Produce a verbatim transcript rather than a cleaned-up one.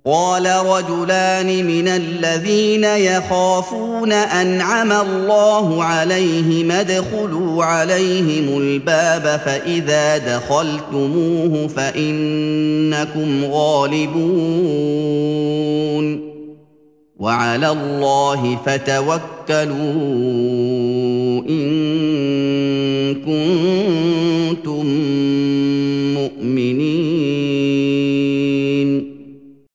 قال رجلان من الذين يخافون أنعم الله عليهم ادخلوا عليهم الباب فإذا دخلتموه فإنكم غالبون وعلى الله فتوكلوا إن كنتم